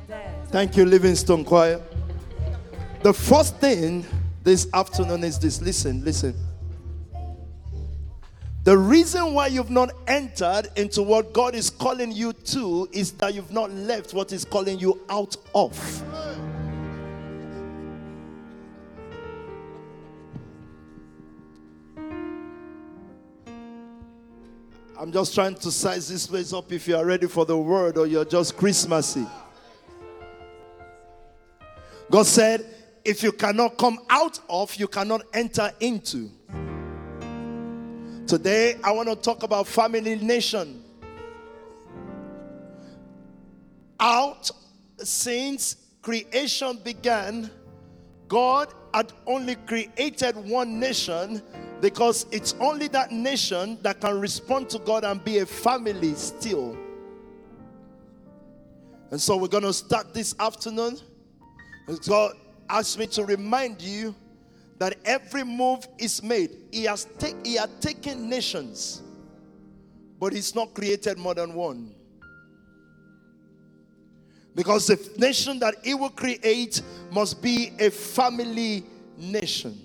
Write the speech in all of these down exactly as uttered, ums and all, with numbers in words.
Thank you, Livingstone Choir. The first thing this afternoon is this. Listen, listen. The reason why you've not entered into what God is calling you to is that you've not left what He's calling you out of. I'm just trying to size this place up if you are ready for the word or you're just Christmassy. God said, if you cannot come out of, you cannot enter into. Today, I want to talk about family nation. Out, since creation began, God had only created one nation because it's only that nation that can respond to God and be a family still. And so we're going to start this afternoon. God asked me to remind you that every move is made. He has take, he had taken nations, but He's not created more than one. Because the nation that He will create must be a family nation.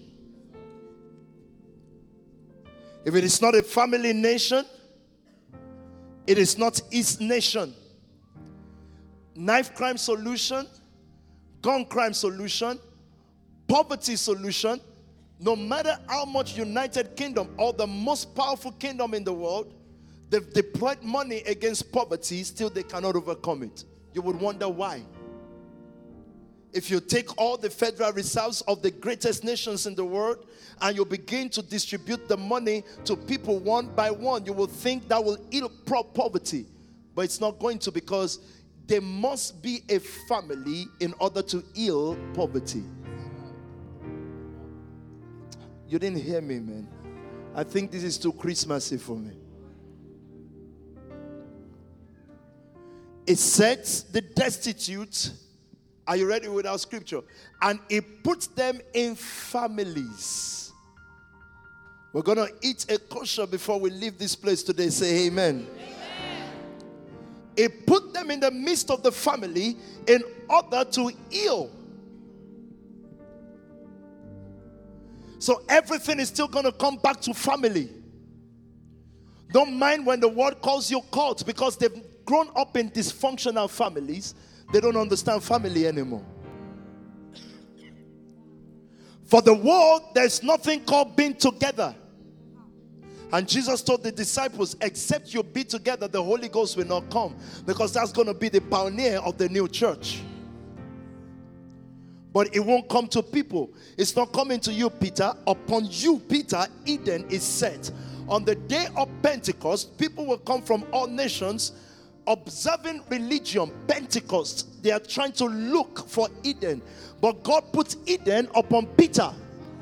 If it is not a family nation, it is not His nation. Knife crime solution, gun crime solution, poverty solution, no matter how much United Kingdom or the most powerful kingdom in the world, they've deployed money against poverty, still they cannot overcome it. You would wonder why. If you take all the federal reserves of the greatest nations in the world and you begin to distribute the money to people one by one, you will think that will heal poverty. But it's not going to, because there must be a family in order to heal poverty. You didn't hear me, man. I think this is too Christmassy for me. It sets the destitute. Are you ready with our scripture? And it puts them in families. We're going to eat a kosher before we leave this place today. Say amen. Amen. It put them in the midst of the family in order to heal. So everything is still going to come back to family. Don't mind when the world calls you cult, because they've grown up in dysfunctional families. They don't understand family anymore. For the world, there's nothing called being together. And Jesus told the disciples, except you be together, the Holy Ghost will not come. Because that's going to be the pioneer of the new church. But it won't come to people. It's not coming to you, Peter. Upon you, Peter, Eden is set. On the day of Pentecost, people will come from all nations observing religion, Pentecost. They are trying to look for Eden. But God puts Eden upon Peter.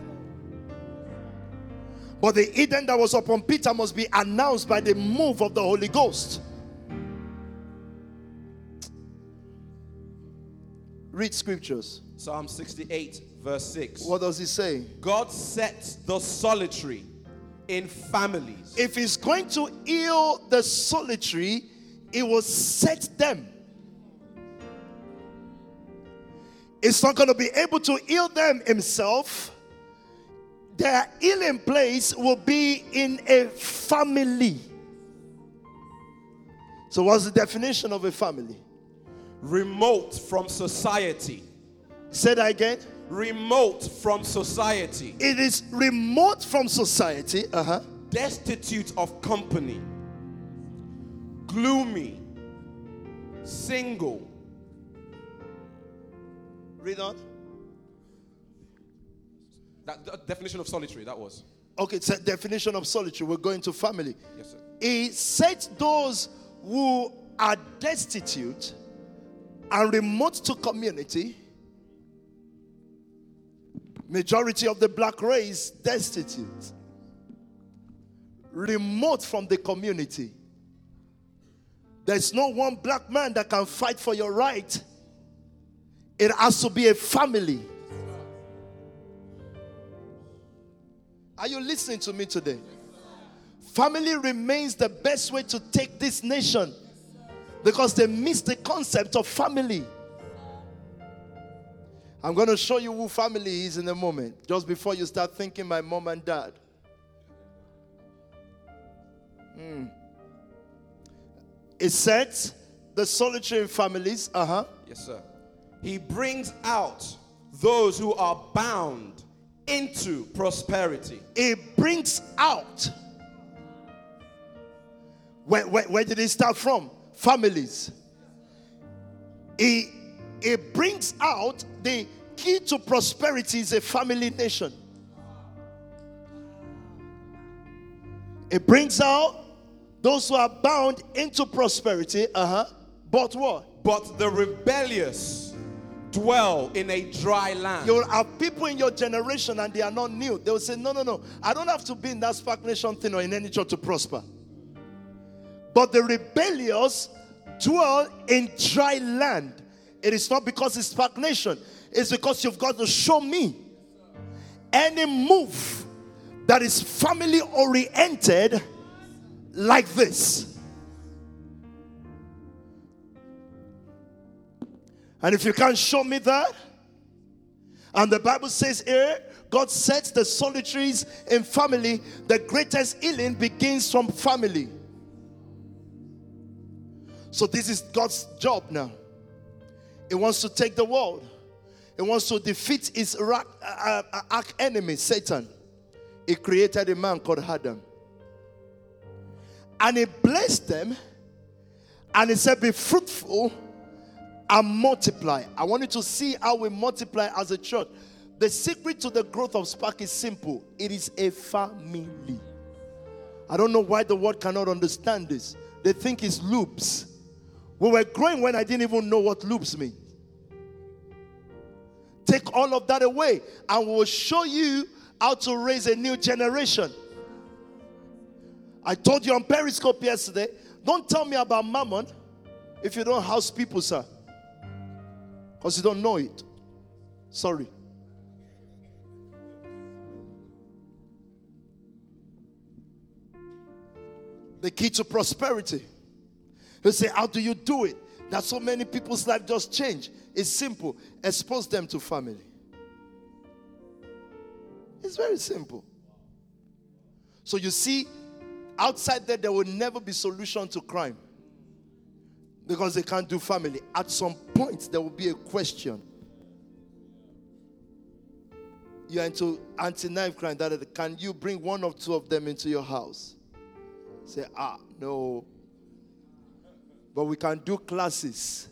But the Eden that was upon Peter must be announced by the move of the Holy Ghost. Read scriptures. Psalm sixty-eight, verse six. What does it say? God sets the solitary in families. If He's going to heal the solitary, He will set them. It's not going to be able to heal them Himself. Their healing place will be in a family. So what's the definition of a family? Remote from society. Say that again. Remote from society. It is remote from society. Uh-huh. Destitute of company. Gloomy. Single. Read on. That, that definition of solitary, that was. Okay, it's a definition of solitary. We're going to family. Yes, sir. He sets those who are destitute and remote to community. Majority of the black race, destitute. Remote from the community. There's no one black man that can fight for your right. It has to be a family. Are you listening to me today? Family remains the best way to take this nation, because they miss the concept of family. I'm going to show you who family is in a moment. Just before you start thinking my mom and dad. Mm. It says the solitary families. Uh-huh. Yes, sir. He brings out those who are bound into prosperity. It brings out. Where, where, where did it start from? Families. It, it brings out the key to prosperity is a family nation. It brings out those who are bound into prosperity. Uh-huh. But what? But the rebellious dwell in a dry land. You'll have people in your generation and they are not new. They will say, no, no, no. I don't have to be in that Spark Nation thing or in any church to prosper. But the rebellious dwell in dry land. It is not because it's Spark Nation. It's because you've got to show me any move that is family oriented like this. And if you can't show me that, and the Bible says here, God sets the solitaries in family, the greatest healing begins from family. So this is God's job now. He wants to take the world. He wants to defeat his arch enemy, Satan. He created a man called Adam. And he blessed them. And he said, be fruitful and multiply. I want you to see how we multiply as a church. The secret to the growth of Spark is simple. It is a family. I don't know why the world cannot understand this. They think it's loops. We were growing when I didn't even know what loops mean. Take all of that away and we'll show you how to raise a new generation. I told you on Periscope yesterday, don't tell me about Mammon if you don't house people, sir. Because you don't know it. Sorry. The key to prosperity. You say, how do you do it? That so many people's life just change. It's simple. Expose them to family. It's very simple. So you see, outside there, there will never be solution to crime. Because they can't do family. At some point, there will be a question. You're into anti-knife crime. That can you bring one or two of them into your house? Say, ah, no. But we can do classes.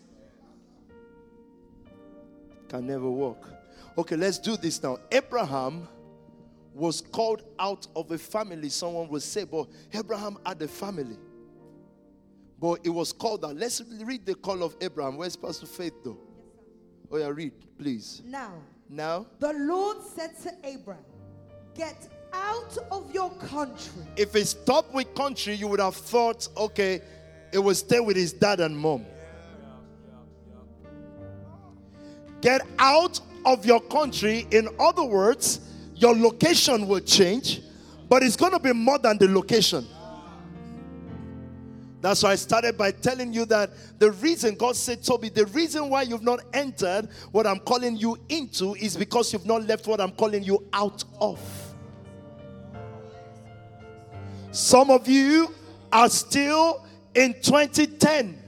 Can never work. Okay, let's do this now. Abraham was called out of a family. Someone will say, but Abraham had a family. But it was called out. Let's read the call of Abraham. Where's Pastor Faith though? Yes, oh yeah, read, please. Now, now, the Lord said to Abraham, get out of your country. If it stopped with country, you would have thought, okay, it will stay with his dad and mom. Get out of your country. In other words, your location will change, but it's going to be more than the location. That's why I started by telling you that the reason God said, Toby, the reason why you've not entered what I'm calling you into is because you've not left what I'm calling you out of. Some of you are still in twenty ten.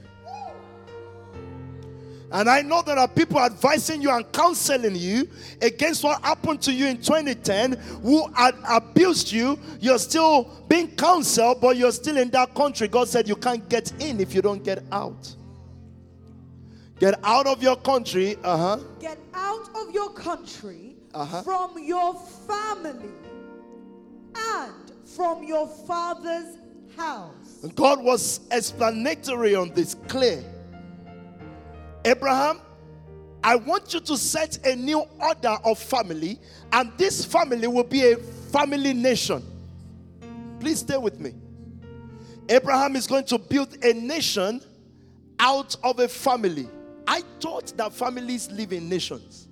And I know there are people advising you and counseling you against what happened to you in twenty ten, who had abused you. You're still being counseled, but you're still in that country. God said you can't get in if you don't get out. Get out of your country. Uh-huh. Get out of your country, uh-huh. from your family and from your father's house. God was explanatory on this, clear. Abraham, I want you to set a new order of family, and this family will be a family nation. Please stay with me. Abraham is going to build a nation out of a family. I thought that families live in nations.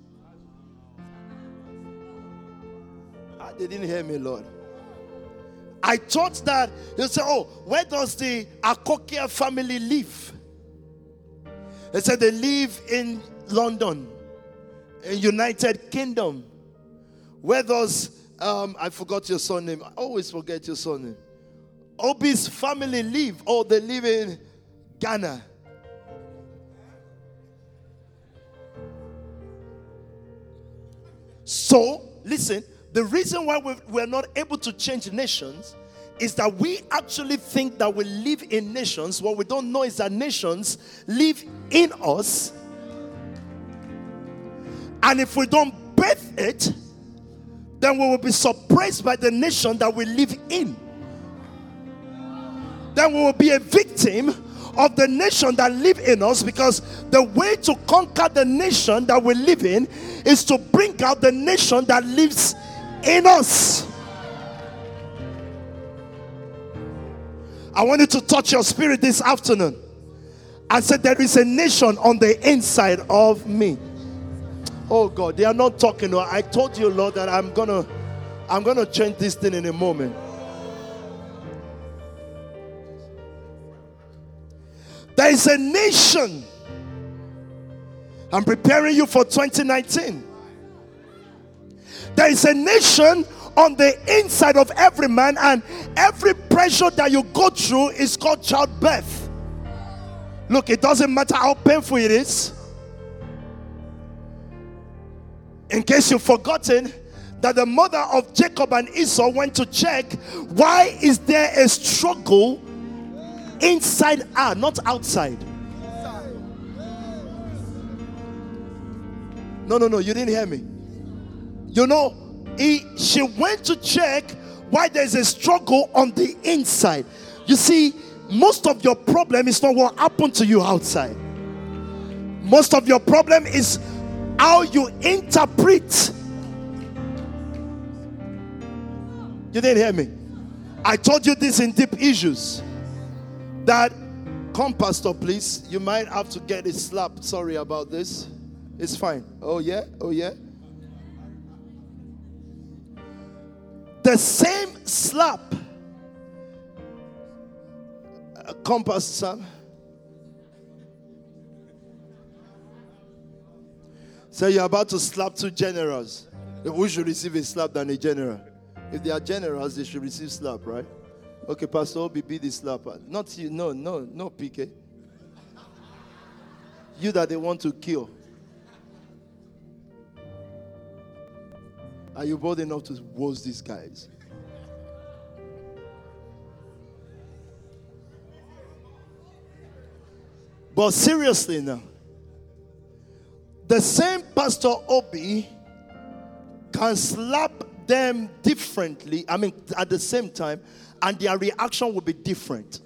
Ah, they didn't hear me, Lord. I thought that you say, oh, where does the Akokia family live? They said they live in London. in United Kingdom, where those, um, I forgot your surname. I always forget your surname. Obi's family live, or they live in Ghana. So, listen, the reason why we're not able to change nations is that we actually think that we live in nations. What we don't know is that nations live in us. And if we don't birth it, then we will be surprised by the nation that we live in. Then we will be a victim of the nation that live in us, because the way to conquer the nation that we live in is to bring out the nation that lives in us. I want you to touch your spirit this afternoon and say, there is a nation on the inside of me. Oh God, they are not talking. I told you, Lord, that I'm gonna I'm gonna change this thing in a moment. There is a nation. I'm preparing you for twenty nineteen. There is a nation on the inside of every man, and every pressure that you go through is called childbirth. Look, it doesn't matter how painful it is. In case you've forgotten that the mother of Jacob and Esau went to check, why is there a struggle inside her, not outside? No, no, no, you didn't hear me. You know, he, she went to check why there's a struggle on the inside. You see, most of your problem is not what happened to you outside. Most of your problem is how you interpret. You didn't hear me. I told you this in deep issues. That, come pastor please, you might have to get a slap. Sorry about this. It's fine. Oh yeah, oh yeah. The same slap. Uh, come pastor Sam. So you're about to slap two generals. Who should receive a slap than a general? If they are generals, they should receive slap, right? Okay, Pastor Obi, be the slapper. Not you, no, no, no, P K. You that they want to kill. Are you bold enough to roast these guys? But seriously now, the same Pastor Obi can slap them differently, I mean at the same time, and their reaction will be different.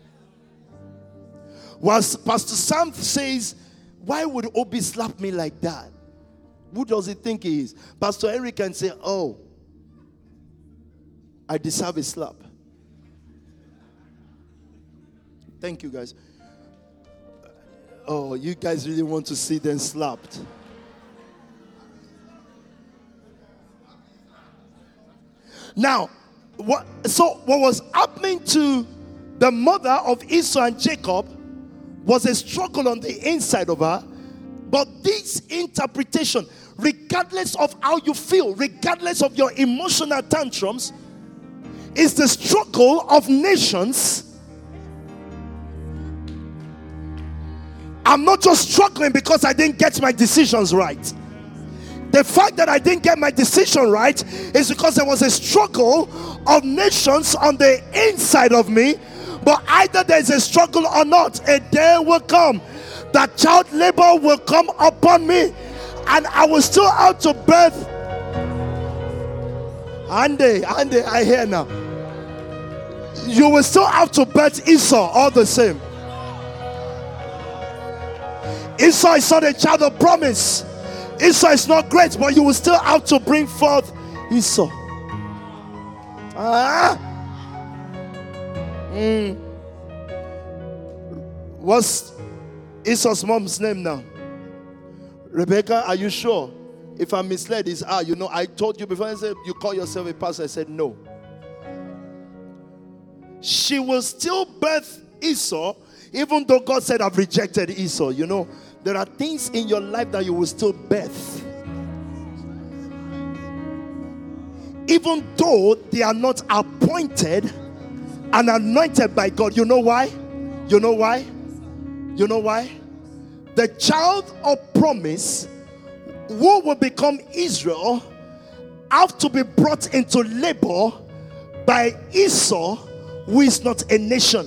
Whilst Pastor Sam says, why would Obi slap me like that? Who does he think he is? Pastor Eric can say, oh, I deserve a slap. Thank you guys. Oh, you guys really want to see them slapped. Now, what, so what was happening to the mother of Esau and Jacob was a struggle on the inside of her. But this interpretation, regardless of how you feel, regardless of your emotional tantrums, is the struggle of nations. I'm not just struggling because I didn't get my decisions right. The fact that I didn't get my decision right is because there was a struggle of nations on the inside of me. But either there's a struggle or not, a day will come that child labor will come upon me, and I will still have to birth. Andy, Andy, I hear now. You will still have to birth Esau all the same. Esau is not a child of promise. Esau is not great, but you will still have to bring forth Esau. Ah. Mm. What's Esau's mom's name now? Rebecca, are you sure? If I'm misled, it's ah. You know, I told you before. I said you call yourself a pastor. I said no. She will still birth Esau, even though God said I've rejected Esau. You know, there are things in your life that you will still birth. even though they are not appointed and anointed by God. You know why? You know why? You know why? The child of promise who will become Israel have to be brought into labor by Esau, who is not a nation.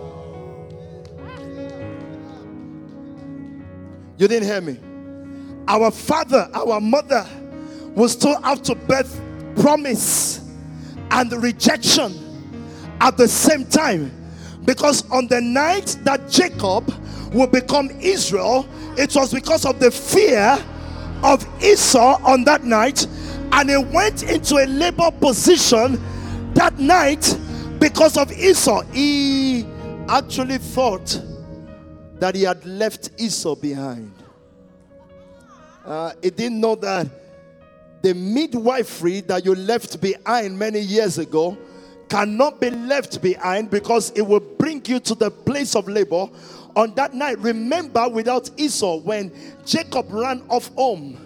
You didn't hear me. Our father, our mother will still have to birth promise and rejection at the same time, because on the night that Jacob will become Israel, it was because of the fear of Esau on that night, and he went into a labor position that night because of Esau. He actually thought that he had left Esau behind. Uh, he didn't know that the midwifery that you left behind many years ago cannot be left behind, because it will bring you to the place of labor on that night. Remember, without Esau, when Jacob ran off home,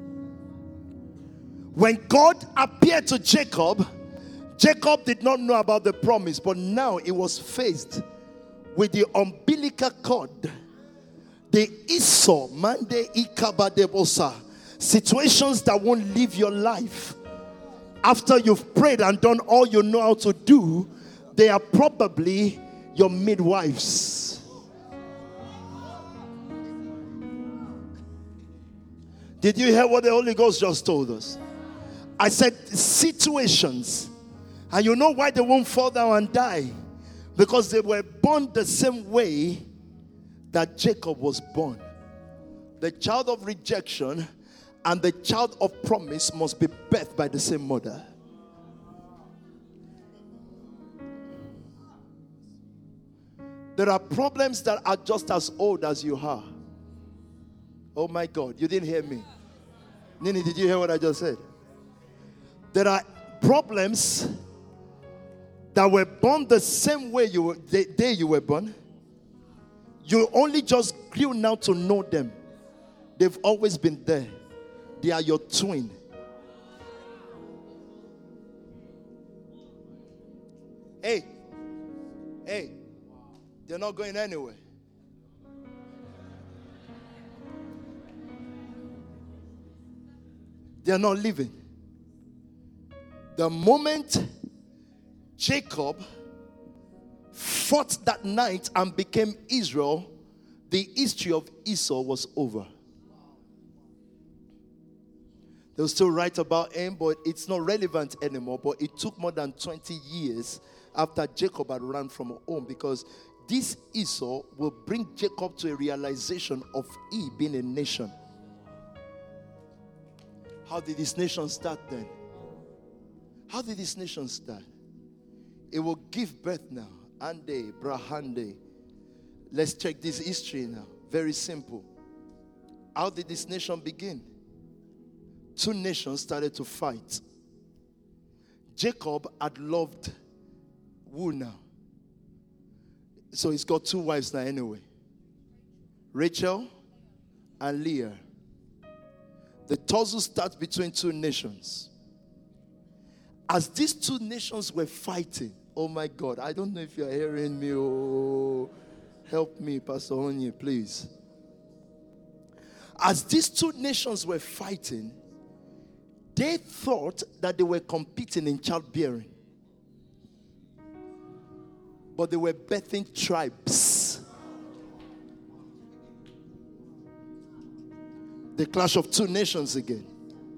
when God appeared to Jacob, Jacob did not know about the promise, but now he was faced with the umbilical cord, the Esau, Mande Ikabadebosa, situations that won't live your life. After you've prayed and done all you know how to do, they are probably your midwives. Did you hear what the Holy Ghost just told us? I said situations. And you know why they won't fall down and die? Because they were born the same way that Jacob was born. The child of rejection and the child of promise must be birthed by the same mother. There are problems that are just as old as you are. Oh my God, you didn't hear me. Nini, did you hear what I just said? There are problems that were born the same way you were, the day you were born. You only just grew now to know them. They've always been there. They are your twin. Hey, hey, they're not going anywhere. They are not living. The moment Jacob fought that night and became Israel, the history of Esau was over. They'll still write about him, but it's not relevant anymore. But it took more than twenty years after Jacob had run from home, because this Esau will bring Jacob to a realization of he being a nation. How did this nation start then? How did this nation start? It will give birth now. Ande, Brahande. Let's check this history now. Very simple. How did this nation begin? Two nations started to fight. Jacob had loved who now? So he's got two wives now anyway. Rachel and Leah. The tussle starts between two nations. As these two nations were fighting, oh my God, I don't know if you're hearing me. Oh, help me, Pastor Onye, please. As these two nations were fighting, they thought that they were competing in childbearing. But they were birthing tribes. The clash of two nations again.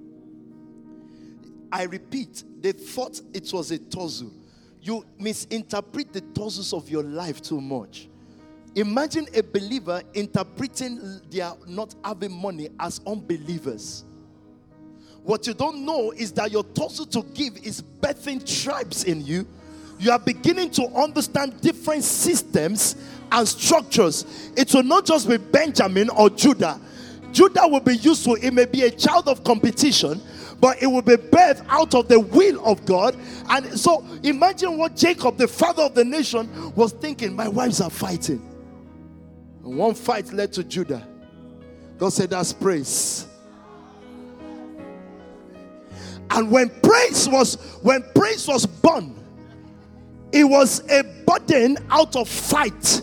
I repeat, they thought it was a tussle. You misinterpret the tussles of your life too much. Imagine a believer interpreting their not having money as unbelievers. What you don't know is that your tussle to give is birthing tribes in you. You are beginning to understand different systems and structures. It will not just be Benjamin or Judah. Judah will be useful. It may be a child of competition, but it will be birthed out of the will of God. And so imagine what Jacob, the father of the nation, was thinking. My wives are fighting. And one fight led to Judah. God said, that's praise. And when praise was when praise was born, it was a burden out of fight.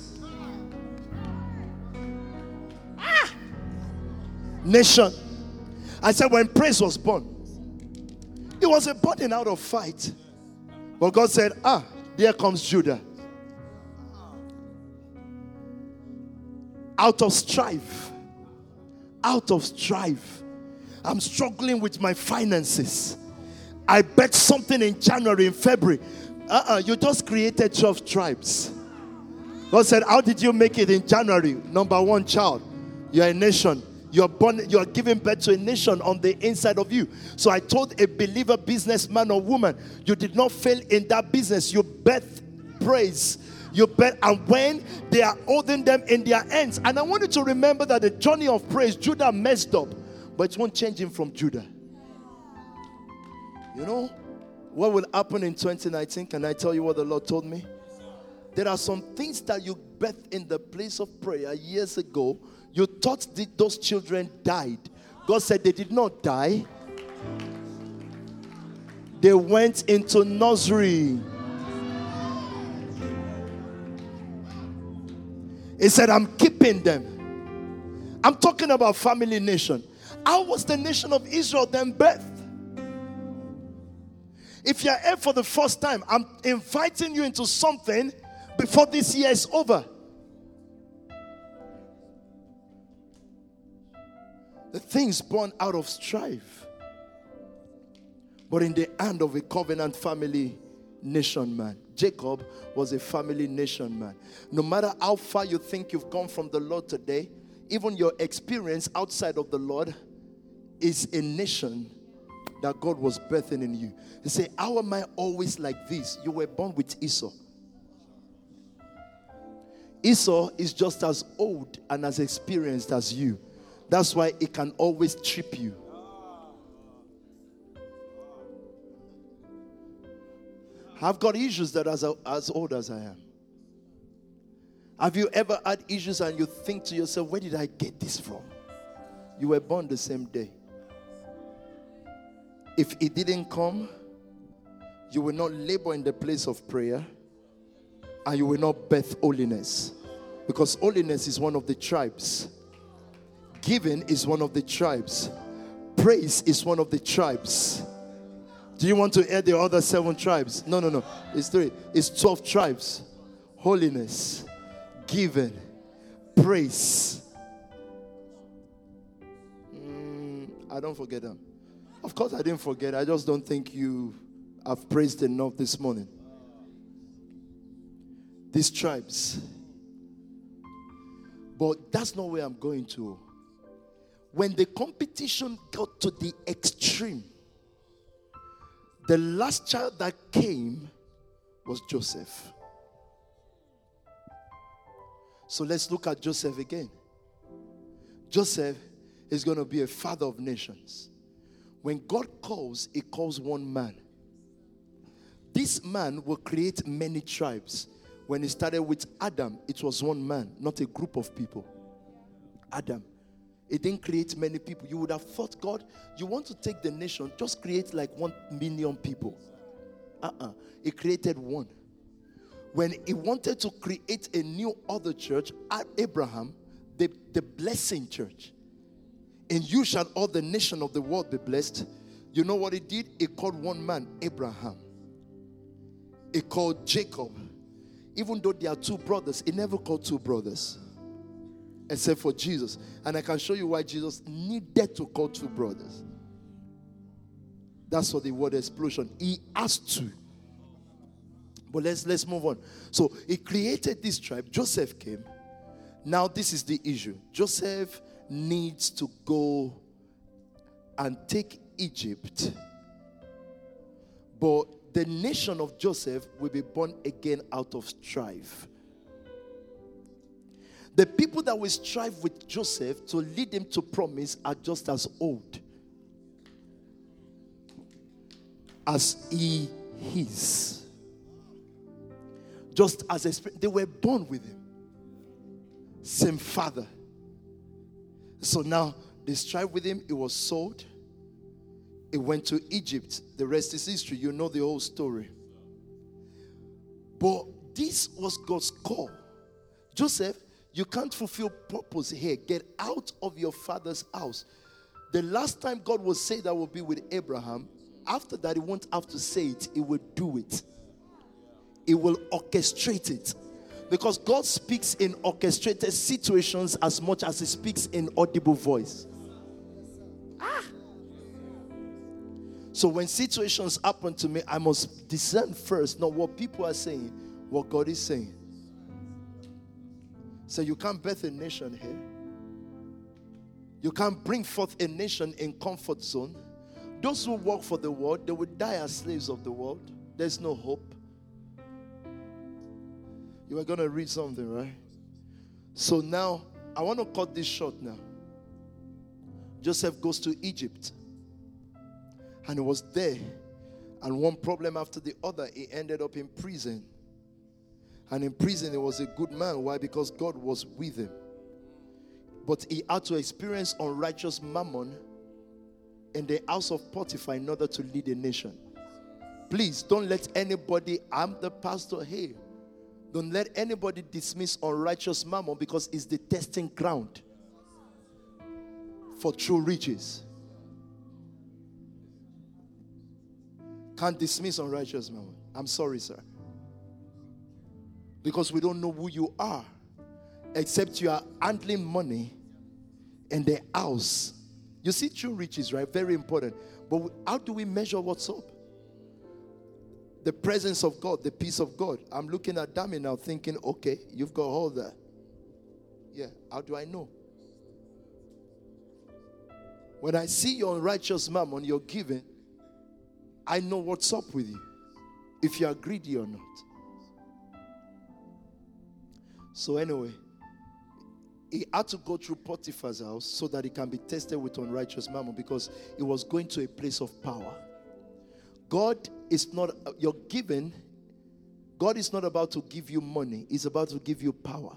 Ah! Nation. I said when praise was born, it was a burden out of fight. But God said, ah, there comes Judah. Out of strife. Out of strife. I'm struggling with my finances. I bet something in January, in February. Uh-uh, you just created twelve tribes. God said, how did you make it in January? Number one, child. You're a nation. You're born, you are giving birth to a nation on the inside of you. So I told a believer businessman or woman, you did not fail in that business. You birth praise. You bet, and when they are holding them in their hands. And I want you to remember that the journey of praise, Judah messed up, but it won't change him from Judah. You know what will happen in twenty nineteen? Can I tell you what the Lord told me? There are some things that you birthed in the place of prayer years ago. You thought that those children died. God said they did not die. They went into nursery. He said, I'm keeping them. I'm talking about family nation. How was the nation of Israel then birthed? If you're here for the first time, I'm inviting you into something before this year is over. The things born out of strife, but in the hand of a covenant family nation man. Jacob was a family nation man. No matter how far you think you've gone from the Lord today, even your experience outside of the Lord is a nation that God was birthing in you. You say, how am I always like this? You were born with Esau. Esau is just as old and as experienced as you. That's why it can always trip you. I've got issues that are as, as old as I am. Have you ever had issues and you think to yourself, where did I get this from? You were born the same day. If it didn't come, you will not labor in the place of prayer, and you will not birth holiness. Because holiness is one of the tribes. Giving is one of the tribes. Praise is one of the tribes. Do you want to add the other seven tribes? No, no, no. It's three. It's twelve tribes. Holiness, giving, praise. Mm, I don't forget them. Of course I didn't forget. I just don't think you have praised enough this morning. These tribes. But that's not where I'm going to. When the competition got to the extreme, the last child that came was Joseph. So let's look at Joseph again. Joseph is going to be a father of nations. When God calls, he calls one man. This man will create many tribes. When he started with Adam, it was one man, not a group of people. Adam. It didn't create many people. You would have thought, God, you want to take the nation, just create like one million people. Uh-uh. He created one. When he wanted to create a new other church, Abraham, the, the blessing church, in you shall all the nation of the world be blessed. You know what he did? He called one man, Abraham. He called Jacob. Even though there are two brothers, he never called two brothers. Except for Jesus. And I can show you why Jesus needed to call two brothers. That's for the word explosion. He has to. But let's, let's move on. So he created this tribe. Joseph came. Now this is the issue. Joseph needs to go and take Egypt. But the nation of Joseph will be born again out of strife. The people that will strive with Joseph to lead him to promise are just as old as he is. Just as a, they were born with him. Same father. So now they strive with him. He was sold. It went to Egypt. The rest is history. You know the whole story. But this was God's call. Joseph, you can't fulfill purpose here. Get out of your father's house. The last time God will say that will be with Abraham. After that, he won't have to say it. He will do it. He will orchestrate it. Because God speaks in orchestrated situations as much as he speaks in audible voice. Ah. So when situations happen to me, I must discern first, not what people are saying, what God is saying. So you can't birth a nation here. You can't bring forth a nation in comfort zone. Those who work for the world, they will die as slaves of the world. There's no hope. You are going to read something, right? So now, I want to cut this short now. Joseph goes to Egypt. And he was there. And one problem after the other, he ended up in prison. And in prison, he was a good man. Why? Because God was with him. But he had to experience unrighteous mammon in the house of Potiphar in order to lead a nation. Please, don't let anybody, I'm the pastor here. Don't let anybody dismiss unrighteous mammon, because it's the testing ground for true riches. Can't dismiss unrighteous mammon. I'm sorry, sir. Because we don't know who you are, except you are handling money in the house. You see, true riches, right? Very important. But how do we measure what's up? The presence of God, the peace of God. I'm looking at Dami now thinking, okay, you've got all that. Yeah, how do I know? When I see your unrighteous mammon, you're giving, I know what's up with you, if you are greedy or not. So anyway, he had to go through Potiphar's house so that he can be tested with unrighteous mammon, because he was going to a place of power. God is not, your giving, God is not about to give you money. He's about to give you power.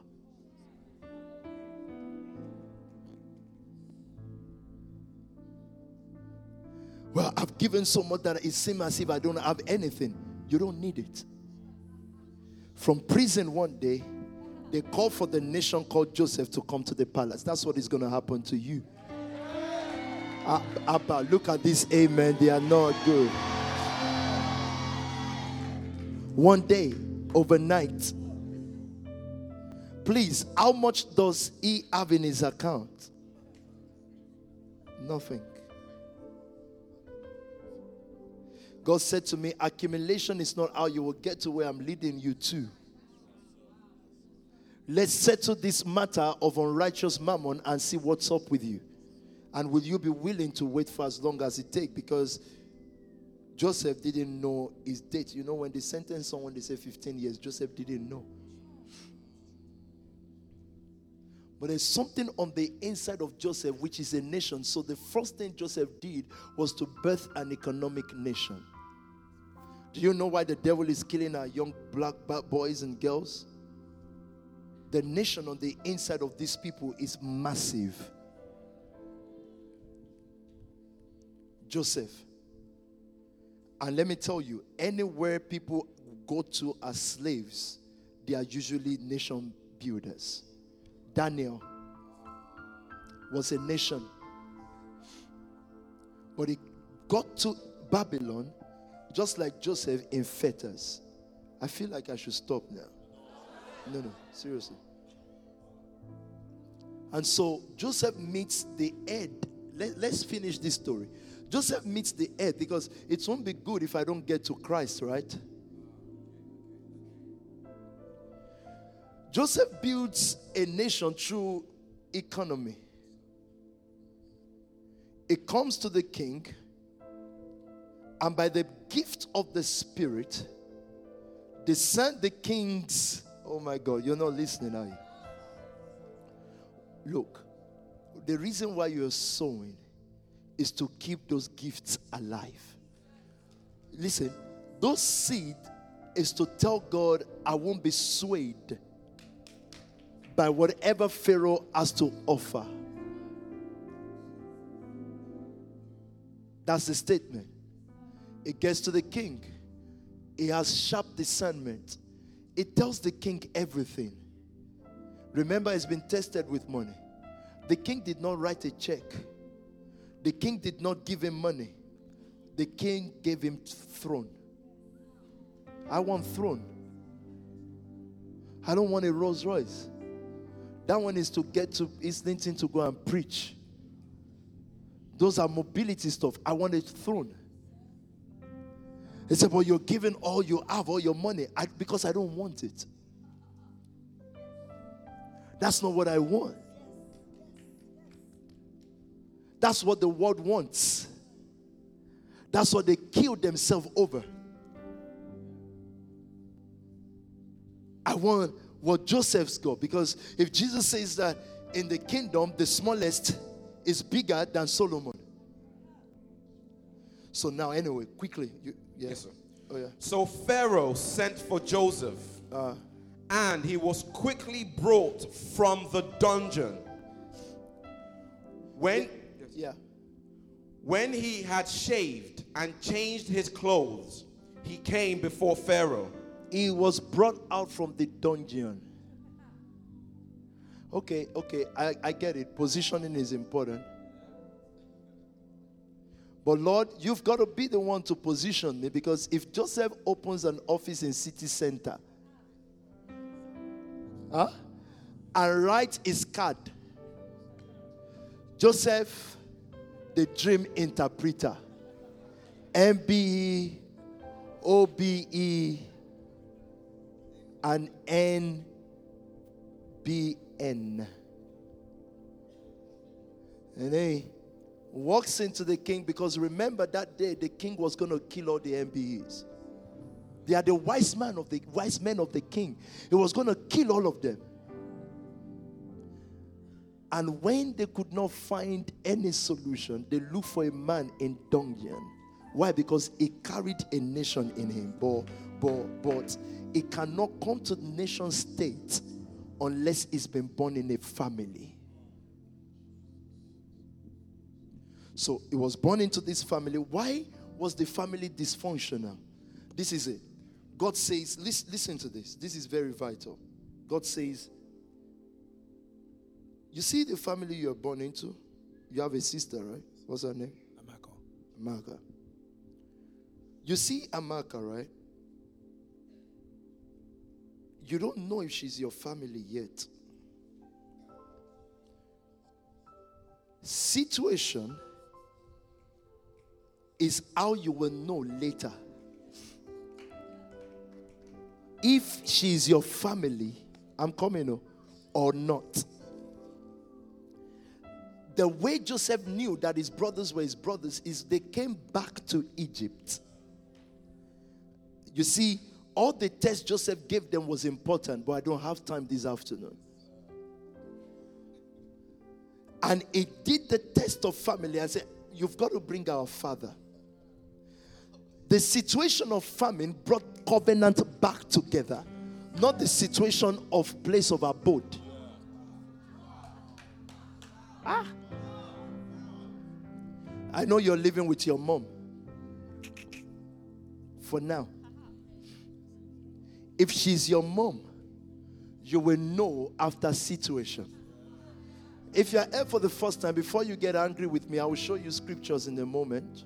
Well, I've given so much that it seems as if I don't have anything. You don't need it. From prison one day, they called for the nation called Joseph to come to the palace. That's what is going to happen to you. Abba, look at this amen. They are not good. One day, overnight. Please, how much does he have in his account? Nothing. God said to me, accumulation is not how you will get to where I'm leading you to. Let's settle this matter of unrighteous mammon and see what's up with you. And will you be willing to wait for as long as it takes? Because Joseph didn't know his date. You know, when they sentence someone, they say fifteen years. Joseph didn't know. But there's something on the inside of Joseph, which is a nation. So the first thing Joseph did was to birth an economic nation. Do you know why the devil is killing our young black boys and girls? The nation on the inside of these people is massive. Joseph. And let me tell you, anywhere people go to as slaves, they are usually nation builders. Daniel was a nation. But he got to Babylon just like Joseph in fetters. I feel like I should stop now. No, no, seriously. And so Joseph meets the head. Let, let's finish this story. Joseph meets the head, because it won't be good if I don't get to Christ, right? Joseph builds a nation through economy. It comes to the king, and by the gift of the Spirit, they sent the king's. Oh my God, you're not listening, are you? Look, the reason why you're sowing is to keep those gifts alive. Listen, those seed is to tell God, I won't be swayed by whatever Pharaoh has to offer. That's the statement. It gets to the king. He has sharp discernment. It tells the king everything. Remember, he's been tested with money. The king did not write a check. The king did not give him money. The king gave him throne. I want throne. I don't want a Rolls Royce. That one is to get to Islington to go and preach. Those are mobility stuff. I want a throne. He said, but you're giving all you have, all your money, I, because I don't want it. That's not what I want. That's what the world wants. That's what they killed themselves over. I want what Joseph's got, because if Jesus says that in the kingdom, the smallest is bigger than Solomon. So now, anyway, quickly. You, yeah. Yes, sir. Oh, yeah. So Pharaoh sent for Joseph, Uh, and he was quickly brought from the dungeon. When, yeah. when he had shaved and changed his clothes, he came before Pharaoh. He was brought out from the dungeon. Okay, okay, I, I get it. Positioning is important. But Lord, you've got to be the one to position me, because if Joseph opens an office in city center, huh, and writes his card, Joseph, the dream interpreter, M B E, O B E, and N B N. And he walks into the king, because remember that day the king was going to kill all the M B Es. They are the wise man of the wise men of the king. He was going to kill all of them. And when they could not find any solution, they looked for a man in dungeon. Why? Because he carried a nation in him. But, but, but it cannot come to the nation state unless it's been born in a family. So he was born into this family. Why was the family dysfunctional? This is it. God says, listen, listen to this. This is very vital. God says, you see the family you are born into? You have a sister, right? What's her name? Amaka. Amaka. You see Amaka, right? You don't know if she's your family yet. Situation is how you will know later if she's your family, I'm coming, or not. The way Joseph knew that his brothers were his brothers is they came back to Egypt. You see, all the tests Joseph gave them was important, but I don't have time this afternoon. And he did the test of family and said, you've got to bring our father. The situation of famine brought covenant back together, not the situation of place of abode. Ah. I know you're living with your mom for now. If she's your mom, you will know after situation. If you're here for the first time, before you get angry with me, I will show you scriptures in a moment.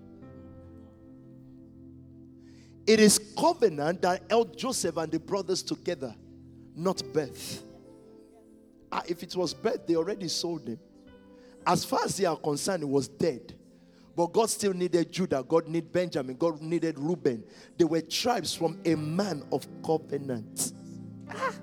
It is covenant that held Joseph and the brothers together, not birth. Ah, if it was birth, they already sold him. As far as they are concerned, he was dead. But God still needed Judah. God needed Benjamin. God needed Reuben. They were tribes from a man of covenant. Ah.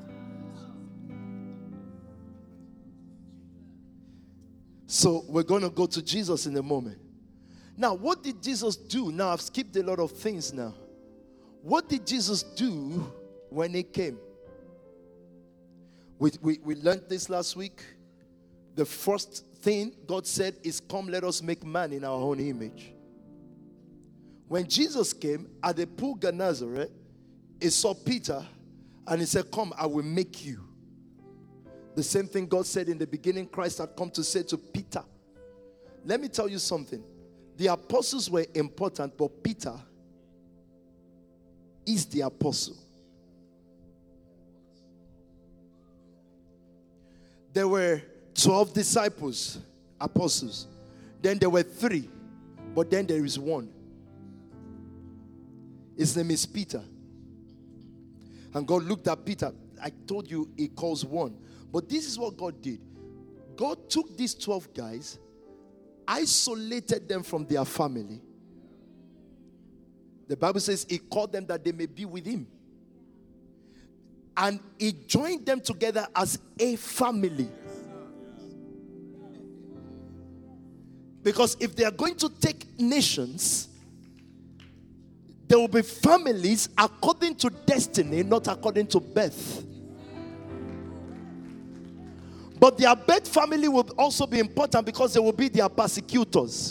So we're going to go to Jesus in a moment. Now, what did Jesus do? Now, I've skipped a lot of things now. What did Jesus do when he came? We, we, we learned this last week. The first thing God said is, come, let us make man in our own image. When Jesus came at the pool of Nazareth, he saw Peter and he said, come, I will make you. The same thing God said in the beginning, Christ had come to say to Peter. Let me tell you something. The apostles were important, but Peter is the apostle. There were twelve disciples, apostles. Then there were three, but then there is one. His name is Peter. And God looked at Peter. I told you he calls one. But this is what God did. God took these twelve guys, isolated them from their family. The Bible says he called them that they may be with him. And he joined them together as a family. Because if they are going to take nations, there will be families according to destiny, not according to birth. But their birth family will also be important because they will be their persecutors.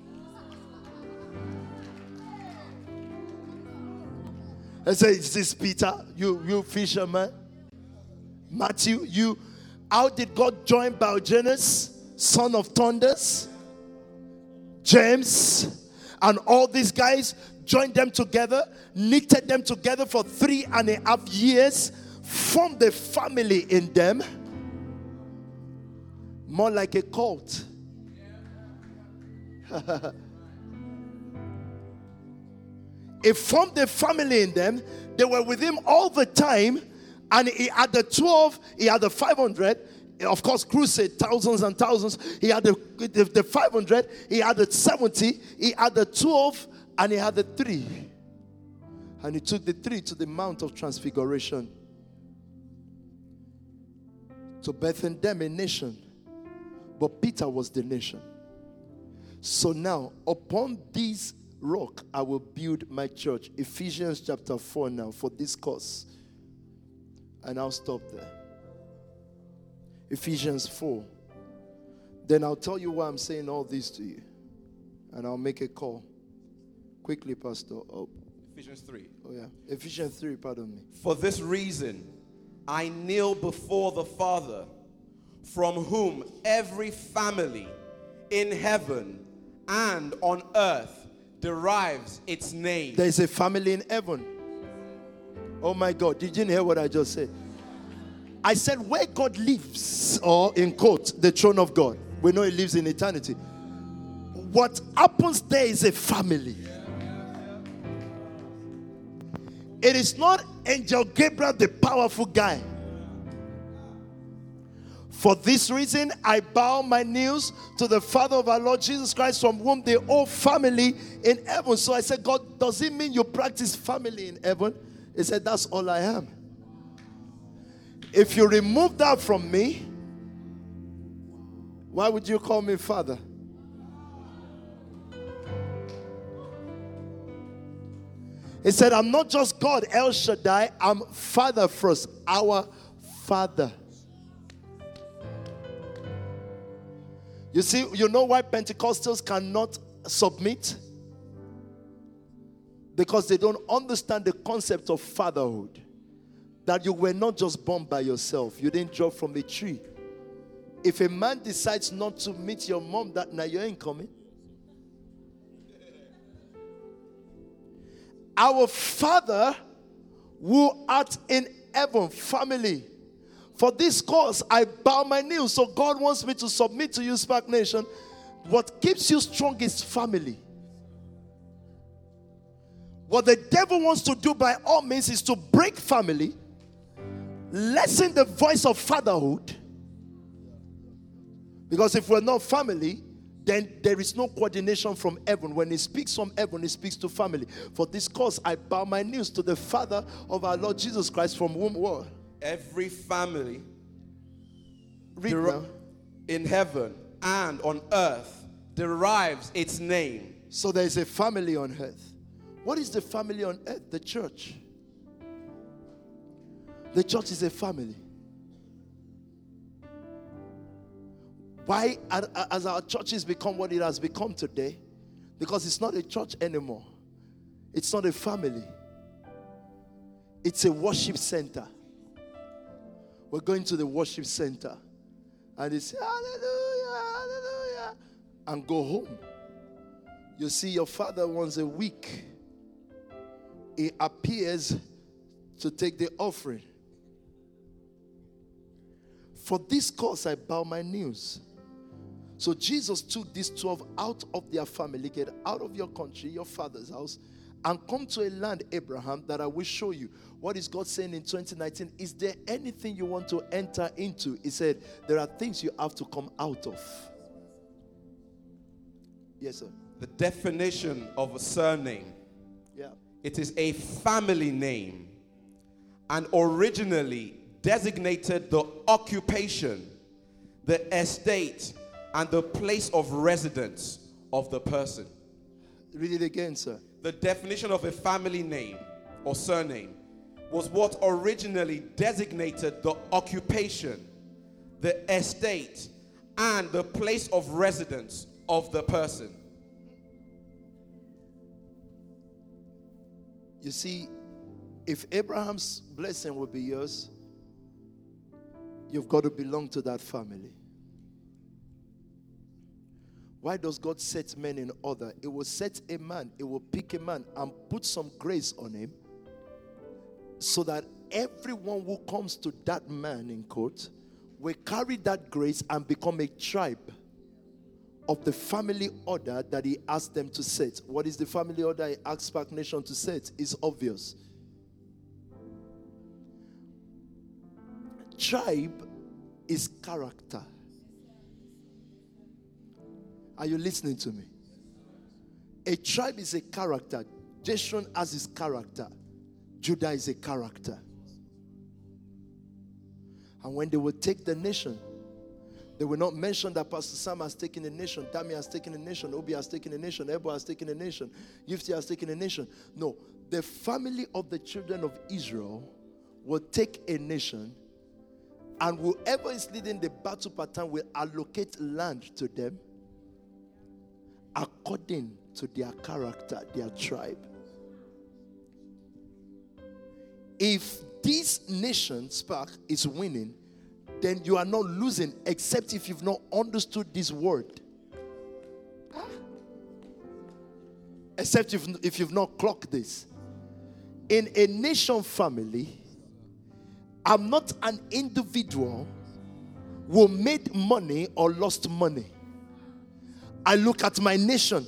I say, is this Peter? You, you fisherman? Matthew, you? How did God join Boanerges, son of thunders? James, and all these guys, joined them together, knitted them together for three and a half years, formed a family in them. More like a cult. He formed a family in them. They were with him all the time. And he had the twelve, he had the five hundred. Of course, crusade, thousands and thousands. He had the, the, the five hundred, he had the seventy, he had the twelve, and he had the three. And he took the three to the Mount of Transfiguration to birth in them a nation. But Peter was the nation. So now, upon this rock, I will build my church. Ephesians chapter four now for this course. And I'll stop there. Ephesians four. Then I'll tell you why I'm saying all this to you. And I'll make a call. Quickly, Pastor. Oh. Ephesians three. Oh, yeah. Ephesians three, pardon me. For this reason, I kneel before the Father, from whom every family in heaven and on earth derives its name. There is a family in heaven. Oh my God, did you hear what I just said? I said where God lives, or in quote, the throne of God. We know he lives in eternity. What happens there is a family. It is not Angel Gabriel, the powerful guy. For this reason, I bow my knees to the Father of our Lord Jesus Christ, from whom the whole family in heaven. So I said, God, does it mean you practice family in heaven? He said, that's all I am. If you remove that from me, why would you call me Father? He said, I'm not just God, El Shaddai, I'm Father first, our Father. You see, you know why Pentecostals cannot submit? Because they don't understand the concept of fatherhood. That you were not just born by yourself. You didn't drop from a tree. If a man decides not to meet your mom that night, you ain't coming. Our Father who art in heaven, family. For this cause, I bow my knees. So God wants me to submit to you, Spark Nation. What keeps you strong is family. What the devil wants to do by all means is to break family, lessen the voice of fatherhood. Because if we're not family, then there is no coordination from heaven. When he speaks from heaven, he speaks to family. For this cause, I bow my knees to the Father of our Lord Jesus Christ, from whom what? Every family Read deri- now. in heaven and on earth derives its name. So there is a family on earth. What is the family on earth? The church. The church is a family. Why has our churches become what it has become today? Because it's not a church anymore. It's not a family. It's a worship center. We're going to the worship center. And they say, hallelujah, hallelujah. And go home. You see, your father once a week, he appears to take the offering. For this cause I bow my knees. So Jesus took these twelve out of their family, get out of your country, your father's house, and come to a land, Abraham, that I will show you. What is God saying in twenty nineteen? Is there anything you want to enter into? He said, there are things you have to come out of. Yes, sir. The definition of a surname. Yeah. It is a family name and originally designated the occupation, the estate, and the place of residence of the person. Read it again, sir. The definition of a family name or surname was what originally designated the occupation, the estate, and the place of residence of the person. You see, if Abraham's blessing will be yours, you've got to belong to that family. Why does God set men in order? It will set a man, it will pick a man and put some grace on him so that everyone who comes to that man in court will carry that grace and become a tribe of the family order that he asked them to set. What is the family order he asked Spark Nation to set? It's obvious. Tribe is character. Are you listening to me? A tribe is a character. Jeshurun has his character. Judah is a character. And when they will take the nation, they will not mention that Pastor Sam has taken a nation, Dami has taken a nation, Obi has taken a nation, Ebo has taken a nation, Yifti has taken a nation. No, the family of the children of Israel will take a nation, and whoever is leading the battle pattern will allocate land to them according to their character, their tribe. If this nation, Spark, is winning, then you are not losing, except if you've not understood this word. Except if, if you've not clocked this. In a nation family, I'm not an individual who made money or lost money. I look at my nation.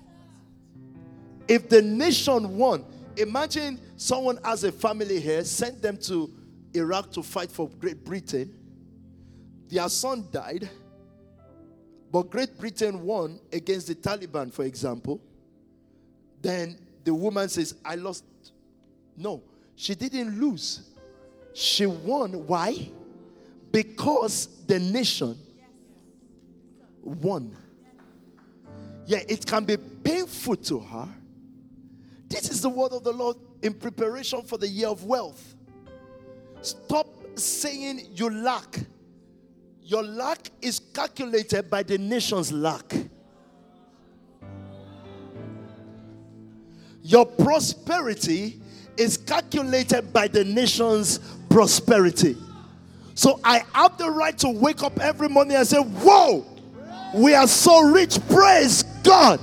If the nation won, imagine someone has a family here, sent them to Iraq to fight for Great Britain. Their son died, but Great Britain won against the Taliban, for example. Then the woman says, I lost. No, she didn't lose. She won. Why? Because the nation won. Yeah, it can be painful to her. This is the word of the Lord in preparation for the year of wealth. Stop saying you lack. Your lack is calculated by the nation's lack. Your prosperity is calculated by the nation's prosperity. So I have the right to wake up every morning and say, whoa, we are so rich, praise God.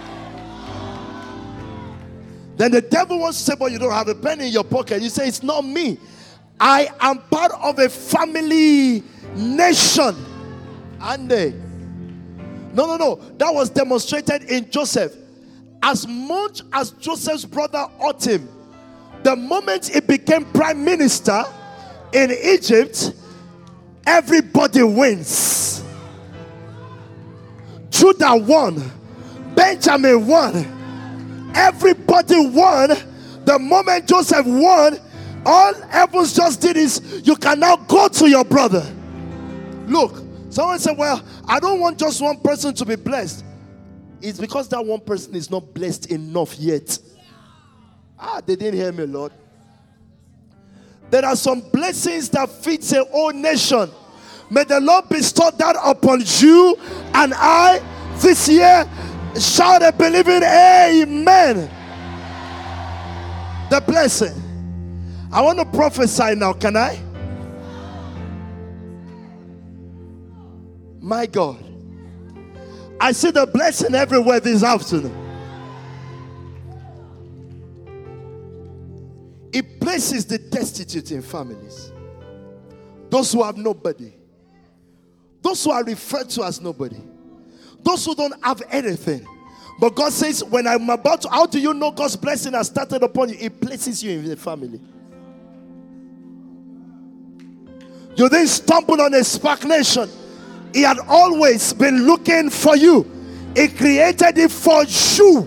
Then the devil wants to say, but you don't have a penny in your pocket. You say, it's not me. I am part of a family nation. And they, no, no, no. That was demonstrated in Joseph. As much as Joseph's brother ought him, the moment he became prime minister in Egypt, everybody wins. Judah won. Benjamin won. Everybody won. The moment Joseph won, all heavens just did is, you can now go to your brother. Look, someone said, well, I don't want just one person to be blessed. It's because that one person is not blessed enough yet. Ah, they didn't hear me, Lord. There are some blessings that fit a whole nation. May the Lord bestow that upon you and I this year. Shout a believing amen. The blessing. I want to prophesy now, can I? My God. I see the blessing everywhere this afternoon. It places the destitute in families. Those who have nobody. Those who are referred to as nobody. Those who don't have anything. But God says, when I'm about to, how do you know God's blessing has started upon you? It places you in the family. You didn't stumble on a Spark Nation. He had always been looking for you. He created it for you.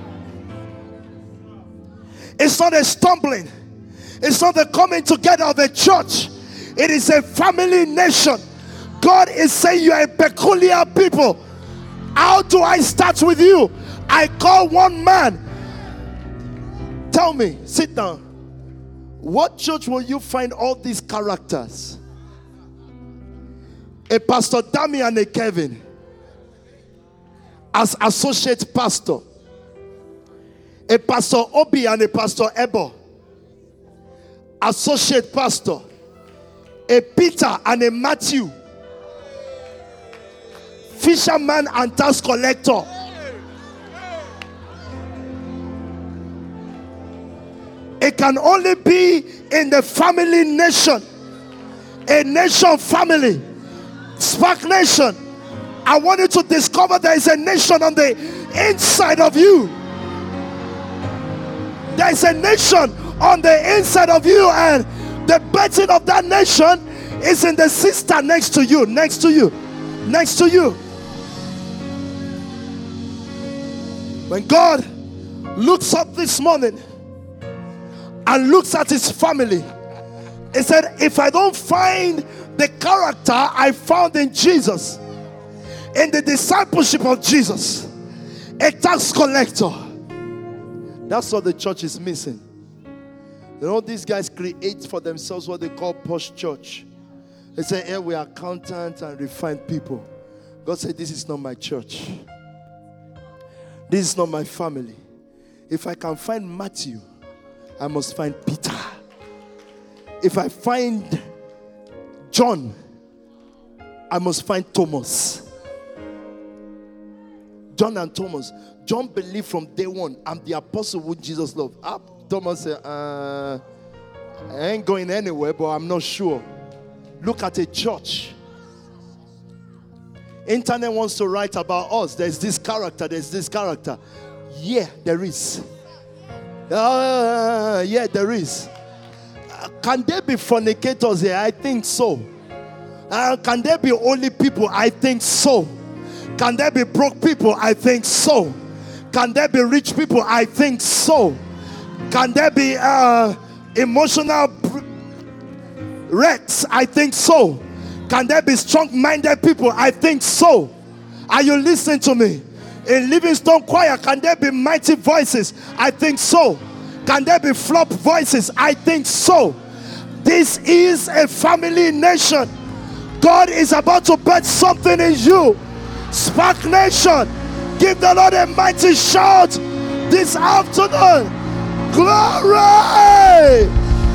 It's not a stumbling. It's not the coming together of a church. It is a family nation. God is saying you are a peculiar people. How do I start with you? I call one man. Tell me, sit down. What church will you find all these characters? A Pastor Dami and a Kevin as associate pastor. A Pastor Obi and a Pastor Ebo, associate pastor. A Peter and a Matthew, fisherman and tax collector. It can only be in the family nation. A nation family. Spark Nation. I want you to discover there is a nation on the inside of you. There is a nation on the inside of you, and the birthing of that nation is in the sister next to you, next to you, next to you. When God looks up this morning and looks at his family, he said, if I don't find the character I found in Jesus, in the discipleship of Jesus, a tax collector, that's what the church is missing. You know, these guys create for themselves what they call posh church. They say, hey, we are accountants and refined people. God said, this is not my church. This is not my family. If I can find Matthew, I must find Peter. If I find John, I must find Thomas. John and Thomas. John believed from day one, I'm the apostle who Jesus loved. Ah, Thomas said, uh, I ain't going anywhere, but I'm not sure. Look at a church. Internet wants to write about us. There's this character, there's this character. Yeah, there is. Uh, yeah, there is. Uh, can there be fornicators here? I think so. Uh, can there be holy people? I think so. Can there be broke people? I think so. Can there be rich people? I think so. Can there be uh, emotional wrecks? I think so. Can there be strong-minded people? I think so. Are you listening to me? In Livingstone Choir, can there be mighty voices? I think so. Can there be flop voices? I think so. This is a family nation. God is about to birth something in you. Spark Nation, give the Lord a mighty shout this afternoon. Glory!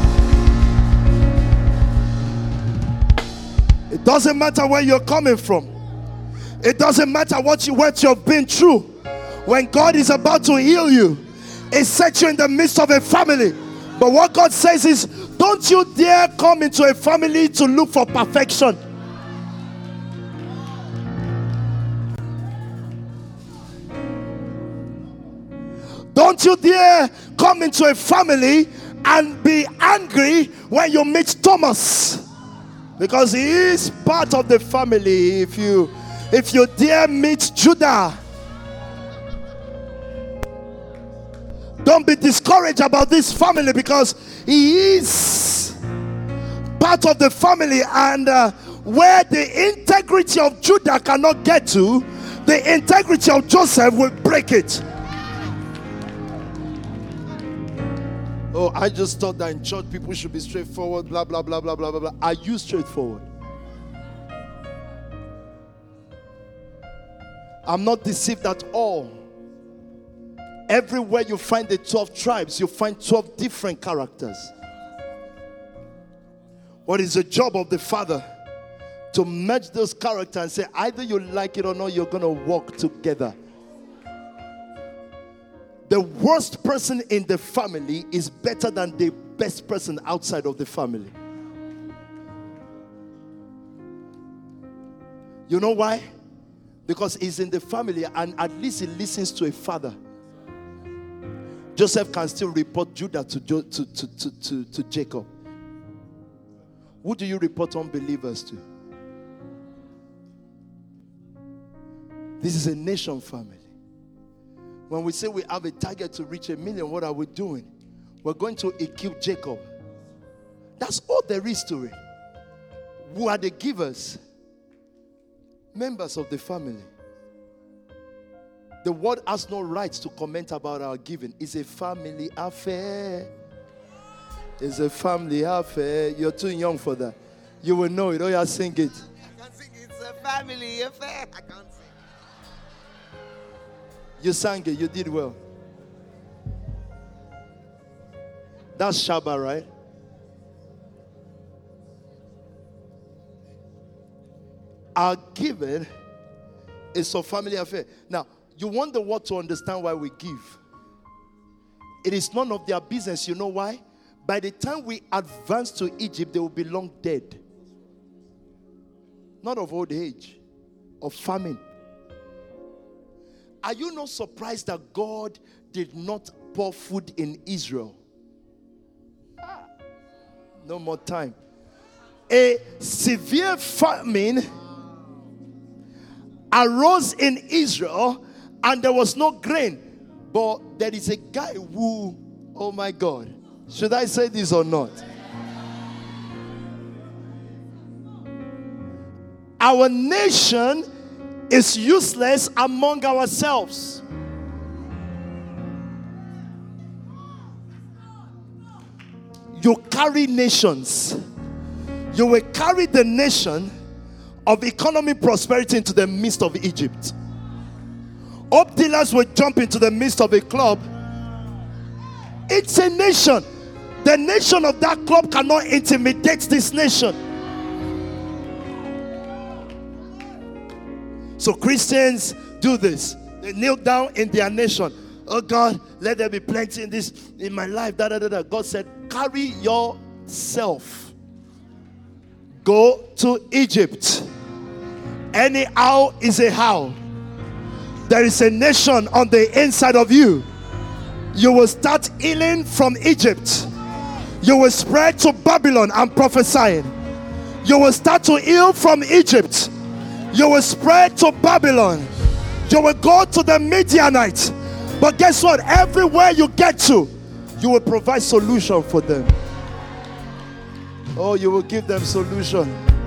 It doesn't matter where you're coming from. It doesn't matter what you what you've been through. When God is about to heal you, He sets you in the midst of a family. But what God says is, don't you dare come into a family to look for perfection. Don't you dare come into a family and be angry when you meet Thomas, because he is part of the family. If you if you dare meet Judah, don't be discouraged about this family, because he is part of the family. And uh, where the integrity of Judah cannot get to, the integrity of Joseph will break it. Oh, I just thought that in church people should be straightforward, blah, blah, blah, blah, blah, blah, blah. Are you straightforward? I'm not deceived at all. Everywhere you find the twelve tribes, you find twelve different characters. What is the job of the Father? To merge those characters and say, either you like it or not, you're going to walk together. The worst person in the family is better than the best person outside of the family. You know why? Because he's in the family and at least he listens to a father. Joseph can still report Judah to, jo- to, to, to, to, to Jacob. Who do you report unbelievers to? This is a nation family. When we say we have a target to reach a million, what are we doing? We're going to equip Jacob. That's all there is to it. Who are the givers? Members of the family. The world has no right to comment about our giving. It's a family affair. It's a family affair. You're too young for that. You will know it. Oh, yeah, sing it. I can't sing. It's a family affair. I can't sing. You sang it. You did well. That's Shabbat, right? Our giving is a family affair. Now, you want the world to understand why we give. It is none of their business. You know why? By the time we advance to Egypt, they will be long dead. Not of old age, of famine. Are you not surprised that God did not pour food in Israel? Ah, no more time. A severe famine arose in Israel and there was no grain. But there is a guy who, oh my God, should I say this or not? Our nation is useless among ourselves. You carry nations. You will carry the nation of economic prosperity into the midst of Egypt. Hope dealers will jump into the midst of a club. It's a nation. The nation of that club cannot intimidate this nation. So Christians do this. They kneel down in their nation. Oh God, let there be plenty in this, in my life. Da, da, da, da. God said, carry yourself. Go to Egypt. Any how is a how. There is a nation on the inside of you. You will start healing from Egypt. You will spread to Babylon and prophesying. You will start to heal from Egypt. You will spread to Babylon. You will go to the Midianites. But guess what? Everywhere you get to, you will provide solution for them. Oh, you will give them solution.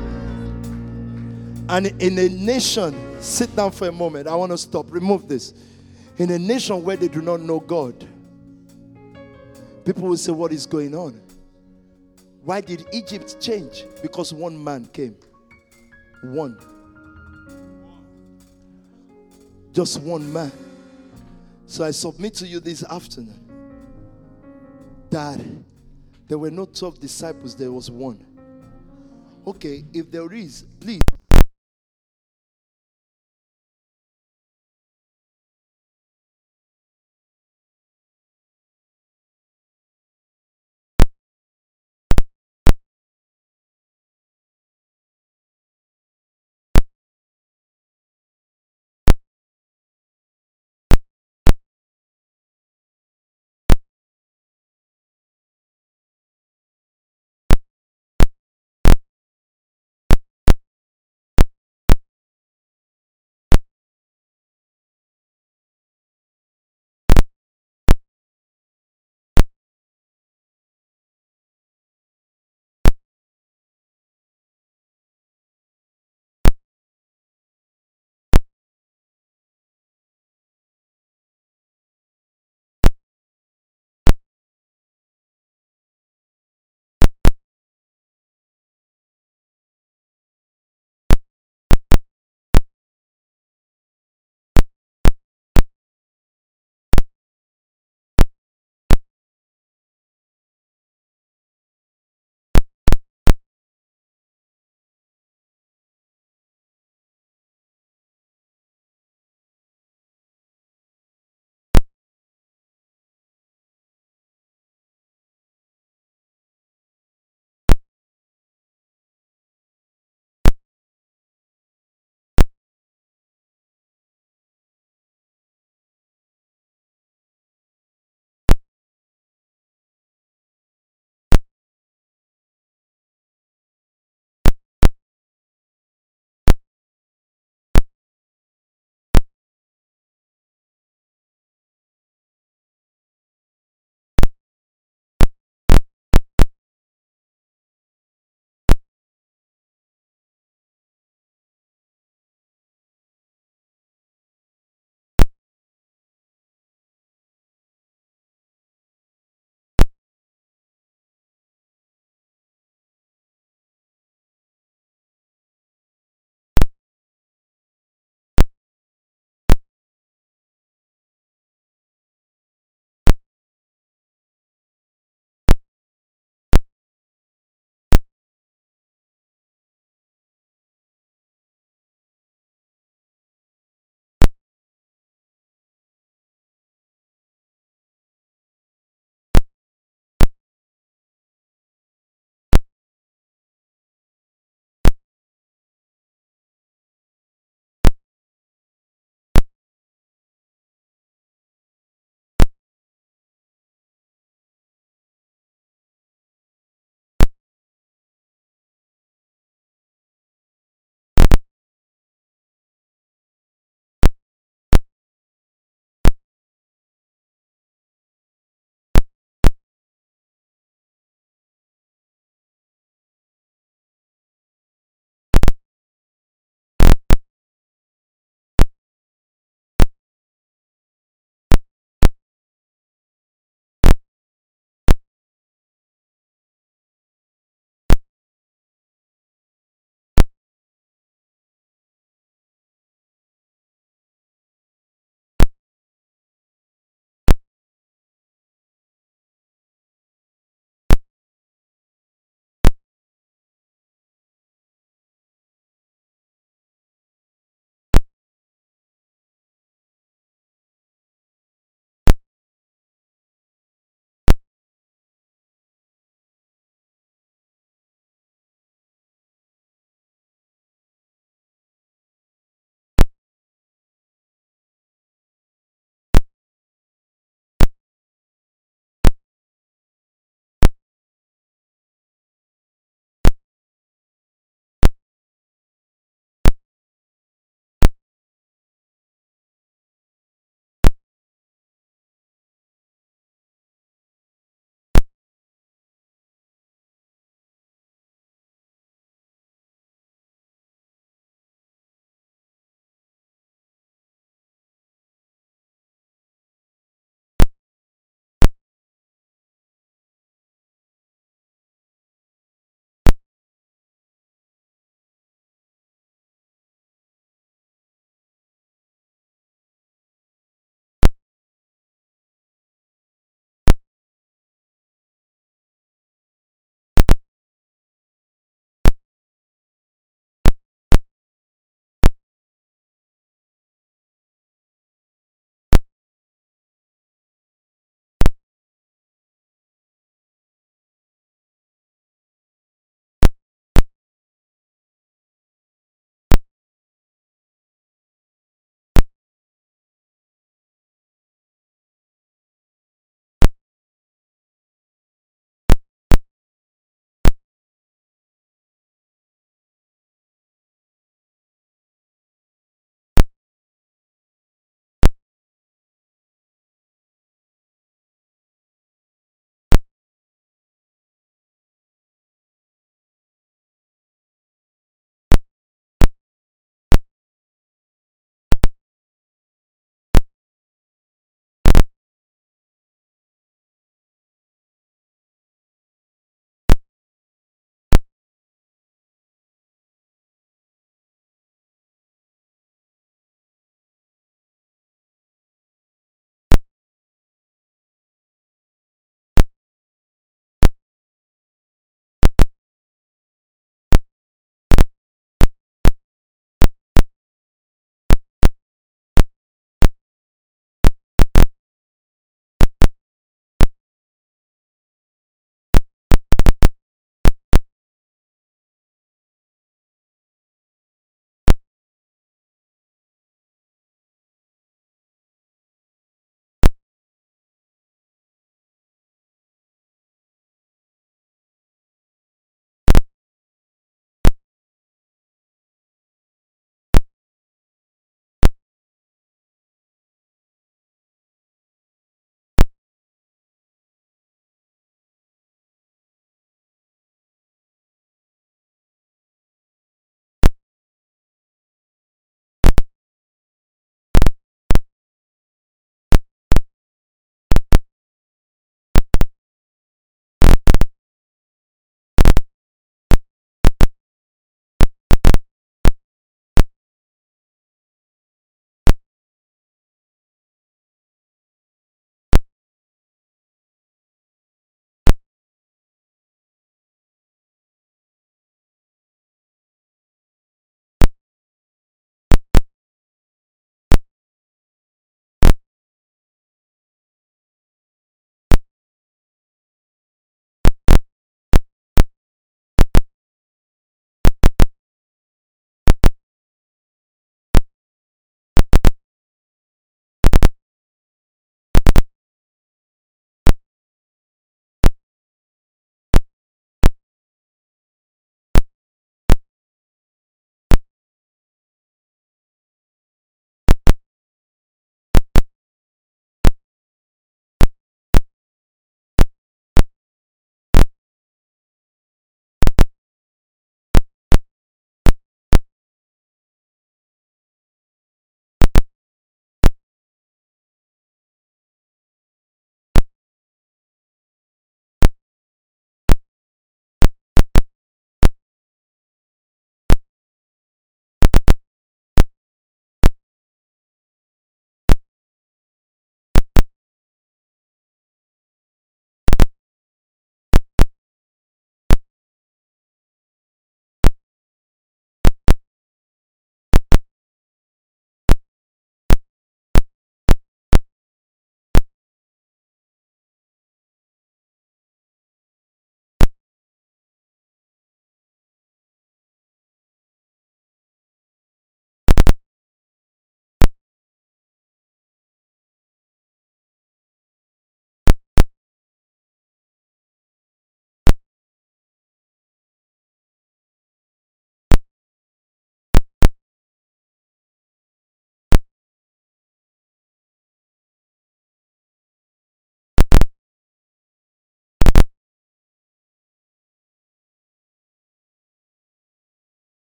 And in a nation, sit down for a moment. I want to stop. Remove this. In a nation where they do not know God, people will say, what is going on? Why did Egypt change? Because one man came. One. Just one man. So I submit to you this afternoon that there were no twelve disciples, there was one. Okay, if there is, please